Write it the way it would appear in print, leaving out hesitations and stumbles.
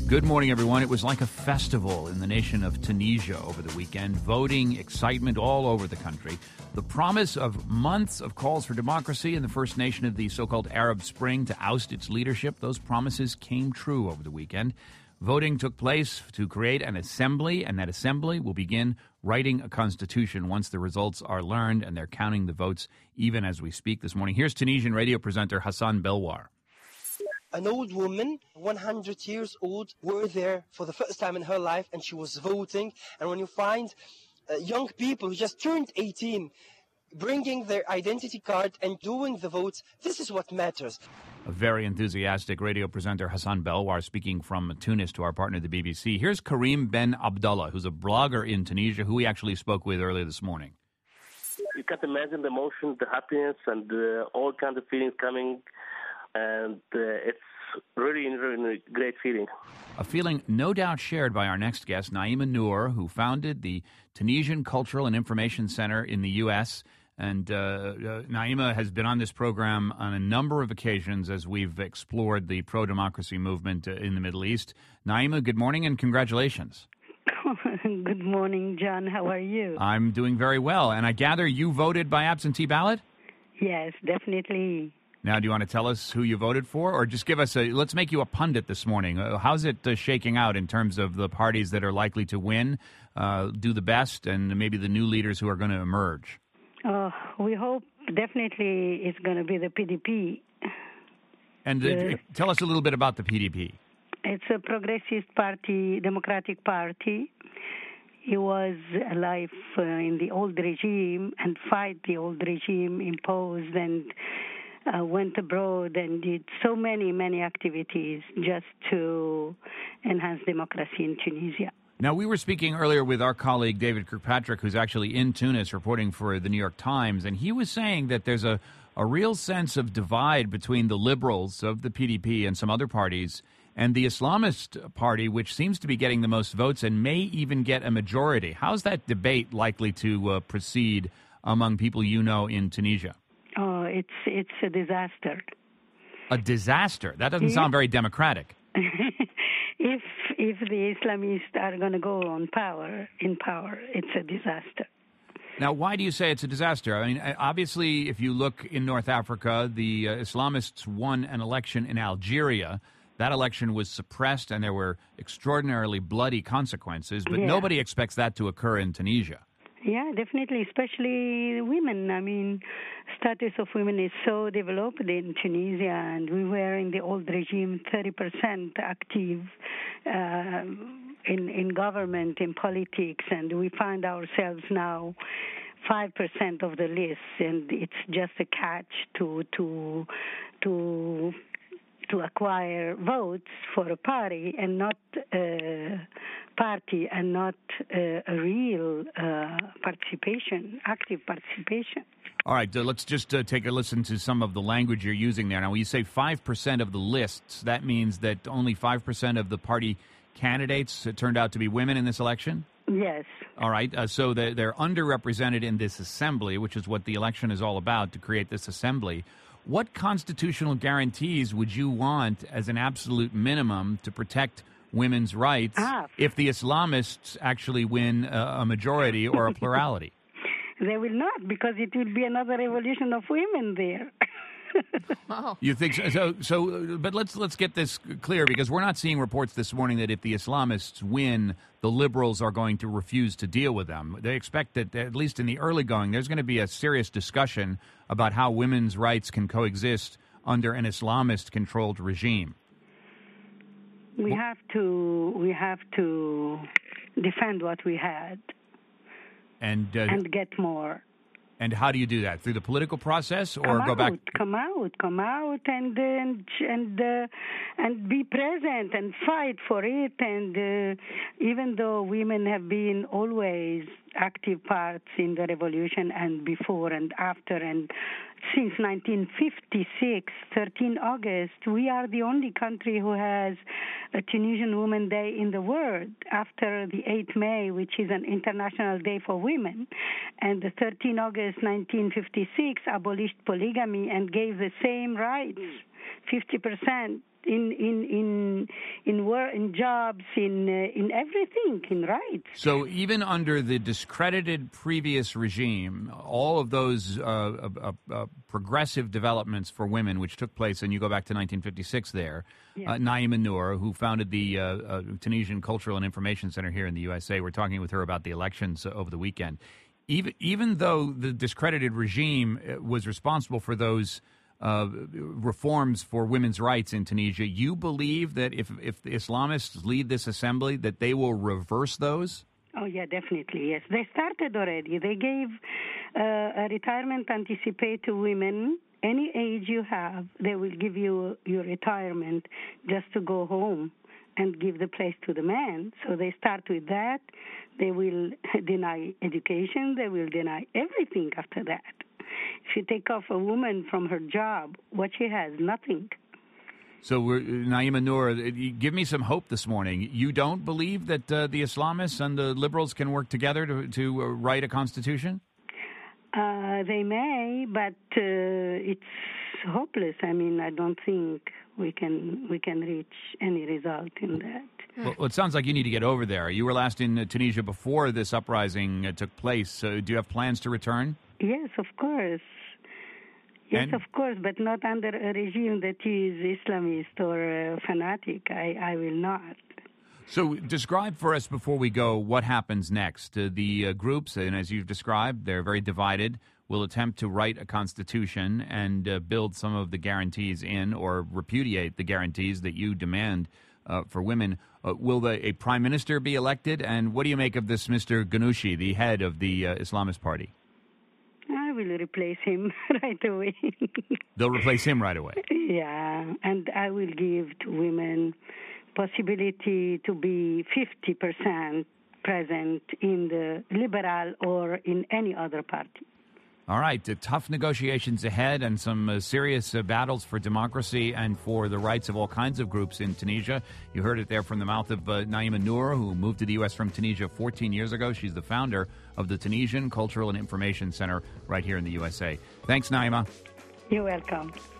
Good morning, everyone. It was like a festival in the nation of Tunisia over the weekend. Voting, excitement all over the country. The promise of months of calls for democracy in the first nation of the so-called Arab Spring to oust its leadership. Those promises came true over the weekend. Voting took place to create an assembly, and that assembly will begin writing a constitution once the results are learned, and they're counting the votes even as we speak this morning. Here's Tunisian radio presenter Hassan Belwar. An old woman, 100 years old, were there for the first time in her life, and she was voting. And when you find young people who just turned 18, bringing their identity card and doing the votes, this is what matters. A very enthusiastic radio presenter, Hassan Belwar, speaking from Tunis to our partner, the BBC. Here's Karim Ben Abdullah, who's a blogger in Tunisia, who we actually spoke with earlier this morning. You can't imagine the emotion, the happiness, and all kinds of feelings coming. And it's really a great feeling. A feeling no doubt shared by our next guest, Naima Noor, who founded the Tunisian Cultural and Information Center in the U.S., and Naima has been on this program on a number of occasions as we've explored the pro-democracy movement in the Middle East. Naima, good morning and congratulations. Good morning, John. How are you? I'm doing very well. And I gather you voted by absentee ballot? Yes, definitely. Now, do you want to tell us who you voted for, or just give us let's make you a pundit this morning. How's it shaking out in terms of the parties that are likely to win, do the best, and maybe the new leaders who are going to emerge? We hope definitely it's going to be the PDP. And tell us a little bit about the PDP. It's a progressive party, democratic party. It was alive in the old regime and fight the old regime imposed and went abroad and did so many activities just to enhance democracy in Tunisia. Now, we were speaking earlier with our colleague David Kirkpatrick, who's actually in Tunis reporting for the New York Times, and he was saying that there's a real sense of divide between the liberals of the PDP and some other parties and the Islamist party, which seems to be getting the most votes and may even get a majority. How's that debate likely to proceed among people you know in Tunisia? Oh, it's a disaster. A disaster? That doesn't sound very democratic. If the Islamists are going to go in power, it's a disaster. Now, why do you say it's a disaster? I mean, obviously, if you look in North Africa, the Islamists won an election in Algeria. That election was suppressed, and there were extraordinarily bloody consequences, but nobody expects that to occur in Tunisia. Yeah, definitely, especially women. I mean, status of women is so developed in Tunisia, and we were in the old regime 30% active in government, in politics, and we find ourselves now 5% of the list, and it's just a catch to acquire votes for a party and not a real participation, active participation. All right, let's just take a listen to some of the language you're using there. Now, when you say 5% of the lists, that means that only 5% of the party candidates turned out to be women in this election? Yes. All right, so they're underrepresented in this assembly, which is what the election is all about, to create this assembly. What constitutional guarantees would you want as an absolute minimum to protect women's rights if the Islamists actually win a majority or a plurality? They will not, because it will be another revolution of women there. Wow. You think so? But let's get this clear, because we're not seeing reports this morning that if the Islamists win, the liberals are going to refuse to deal with them. They expect that, at least in the early going, there's going to be a serious discussion about how women's rights can coexist under an Islamist-controlled regime. We have to defend what we had and get more. And how do you do that? Through the political process, or go back? Come out, and be present and fight for it. And even though women have been always active parts in the revolution and before and after and since 1956, 13 August, we are the only country who has a Tunisian Women's Day in the world after the 8th May, which is an international day for women. And the 13 August 1956 abolished polygamy and gave the same rights, 50% in work, in jobs, in everything, in rights. So even under the discredited previous regime, all of those progressive developments for women, which took place, and you go back to 1956 there, Naima Noor, who founded the Tunisian Cultural and Information Center here in the USA, we're talking with her about the elections over the weekend. Even though the discredited regime was responsible for those reforms for women's rights in Tunisia, you believe that if the Islamists lead this assembly, that they will reverse those? Oh, yeah, definitely, yes. They started already. They gave a retirement anticipate to women. Any age you have, they will give you your retirement just to go home and give the place to the man. So they start with that. They will deny education. They will deny everything after that. If you take off a woman from her job, what she has, nothing. So, Naima Noor, give me some hope this morning. You don't believe that the Islamists and the liberals can work together to write a constitution? They may, but it's hopeless. I mean, I don't think we can reach any result in that. Well, it sounds like you need to get over there. You were last in Tunisia before this uprising took place. So do you have plans to return? Yes, of course. Yes, of course, but not under a regime that is Islamist or fanatic. I will not. So describe for us before we go what happens next. The groups, and as you've described, they're very divided, will attempt to write a constitution and build some of the guarantees in or repudiate the guarantees that you demand for women. Will a prime minister be elected? And what do you make of this Mr. Ghannouchi, the head of the Islamist Party? I will replace him right away. They'll replace him right away? Yeah, and I will give to women possibility to be 50% present in the liberal or in any other party. All right, tough negotiations ahead and some serious battles for democracy and for the rights of all kinds of groups in Tunisia. You heard it there from the mouth of Naima Noor, who moved to the U.S. from Tunisia 14 years ago. She's the founder of the Tunisian Cultural and Information Center right here in the USA. Thanks, Naima. You're welcome.